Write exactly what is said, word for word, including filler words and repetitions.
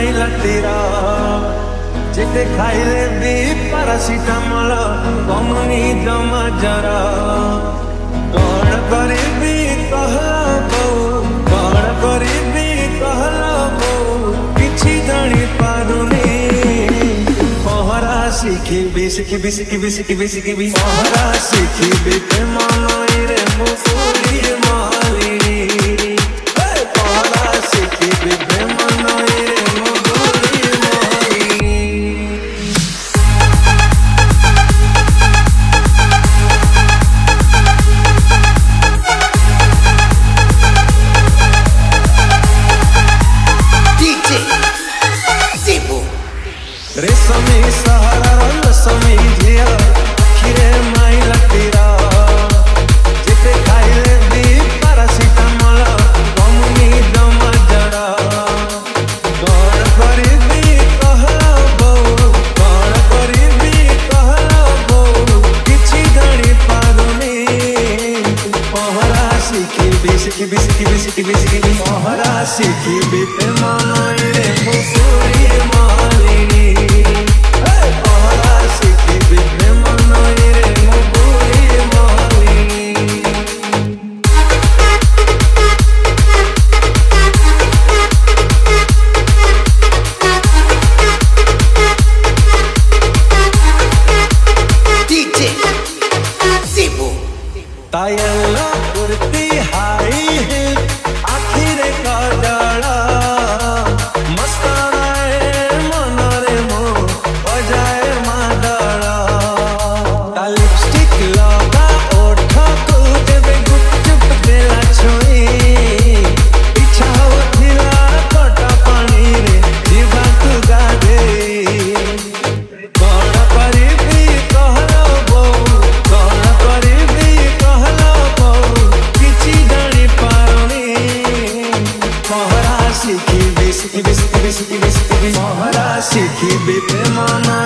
माइला तेरा जिते खाइले भी पारासीटामोल कमुनी जमा जरा कौन करीबी कहला बो कौन करीबी कहला बो किछि जानी पारुनी पहरा शिखिबी शिखिबी शिखिबी शिखिबी शिखिबी पहरा शिखिबी प्रेम नईरे मुफुरी मालिनी पहरा शिखिबी प्रेम नईरे मुफुरी मालिनी। रेशमी सहारा रसमी झिया खिरे माइला तेरा जिते खाइले भी पारासीटामोल कमुनी जमा जरा कौन करीबी कहला बो कौन करीबी कहला बो किछि जानी पारुनी पहरा शिखिबी शिखिबी शिखिबी शिखिबी शिखिबी पहरा शिखिबी प्रेम नईरे मुफुरी मालिनी तायला कुर्ती हाई हिल आखिरे काजला मस्ताना मनरे मो बजाए मादला लिपस्टिक लगा ओठ को देवे गुपचुप देला छोई इच्छा होथिला कटा पानी रे जीवा तू गाधे कौन करीबी कहला बो कौन करीबी शिखिबी शिखिबी शिखिबी शिखिबी शिखिबी पहरा शिखिबी प्रेम